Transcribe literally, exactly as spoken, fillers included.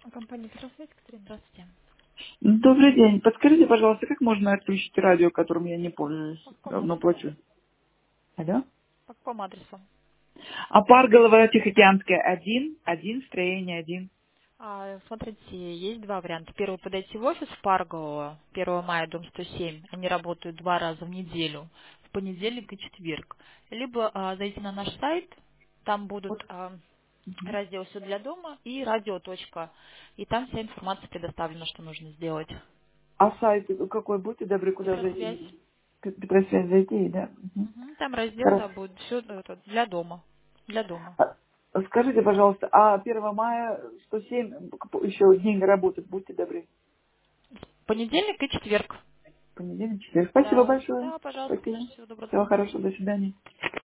Компания «Петросвязь», Катерина, здравствуйте. Добрый день. Подскажите, пожалуйста, как можно отключить радио, которым я не По пользуюсь, какому равно адресу? плачу? Алло? По какому адресу? А Парголова Тихоокеанская один, один, строение один. А, смотрите, есть два варианта. Первый, подойти в офис в Парголово, первого мая, дом сто семь. Они работают два раза в неделю, в понедельник и четверг. Либо а, зайти на наш сайт, там будут а, раздел «Все для дома» и радио. Точка. И там вся информация предоставлена, что нужно сделать. А сайт какой? Будьте добры, куда Петросвязь. зайти? К- Петросвязь зайти, да? Мгм. Мгм, там раздел, Хорошо. да, будет все для дома. Для дома. А, Скажите, пожалуйста, а первого мая сто семь еще день работает, будьте добры. Понедельник и четверг. Понедельник, четверг. Спасибо Да, большое. да, пожалуйста, Спасибо. конечно, всего доброго, до Всего свидания. хорошего, до свидания.